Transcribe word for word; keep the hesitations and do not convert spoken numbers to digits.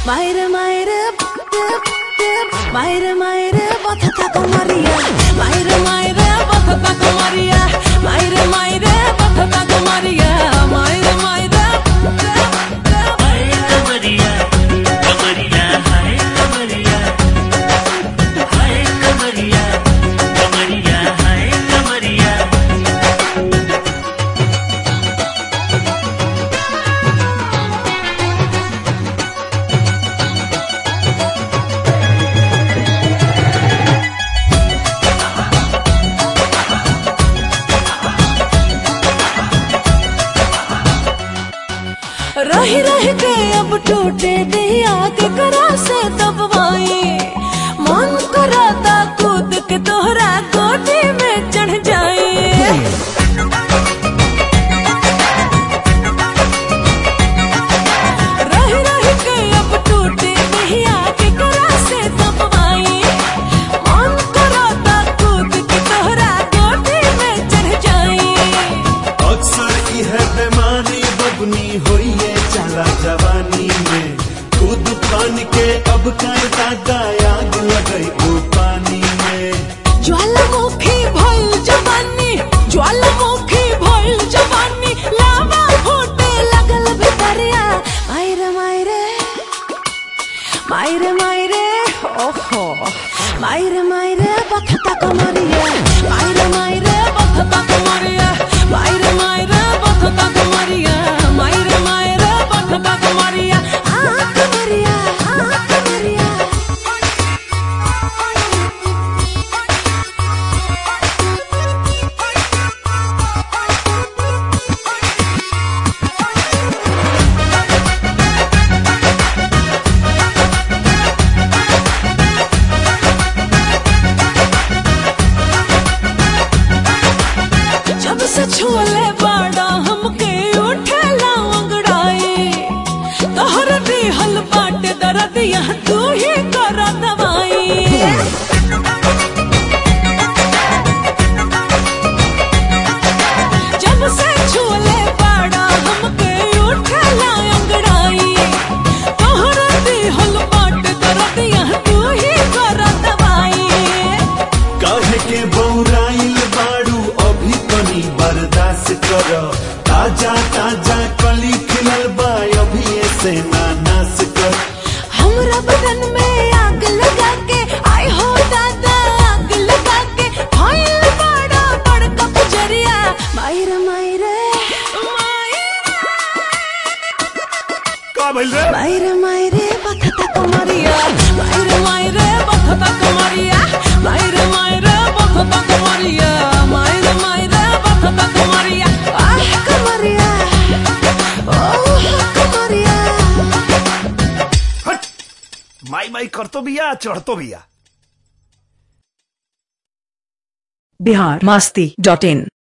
मायरे मायरे मायरे मायरे बथता कमरिया मायरे मायरे बथता कमरिया मायरे मायरे बथता कमरिया मायरे मायरे हाय कमरिया कमरिया हाय कमरिया हाय कमरिया कमरिया हाय कमरिया रही रही के अब टूटे दिया के करा से दबवाई मन कराता कूद के तोहरा गोदी में चढ़ जाए रही रही के अब टूटे दिया के करा से दबवाई मन कराता कूद के तोहरा गोदी में चढ़ जाए अक्सर यह बेमारी बबनी हुई है चला जवानी में कूद पान के अब कायदा आग लगई वो पानी में ज्वालामुखी भइल जवानी ज्वालामुखी भइल जवानी लावा फूटे लगल भितरिया मायरे मायरे मायरे मायरे ओहो मायरे मायरे बथता कमरिया मायरे मायरे बथता कमरिया मायरे मायरे बथता कमरिया मायरे मायरे बथता कमरिया आ कमरिया आ कमरिया जब से छुले बाड़ा हमके उठेला अंगड़ाई तोहर दिहल बाटे दर्द यहाँ तू ही कर दवाई जब से छुले बाड़ा हमके उठेला अंगड़ाई तोहर दिहल बाटे दर्द यहाँ तू ही कर दवाई काहे के बौराइल बाड़ू अभी तनी बर्दाश्त कर ताजा ताजा कली खिलल बा अभी ऐसे ना नाश कर हमरा बदन में आग लगा के आई हो दादा आग लगा के भइल बड़ा बड़का पुजरिया मायरे मायरे का भइल रे मायरे मायरे बथता कमरिया मायरे मायरे बथता कमरिया मायरे मायरे बथता कमरिया मायरे मायरे बथता कमरिया आह कमरिया ओह कमरिया हट माई माई करतो बिया चढ़तो बिया। बिहार मस्ती डॉट इन।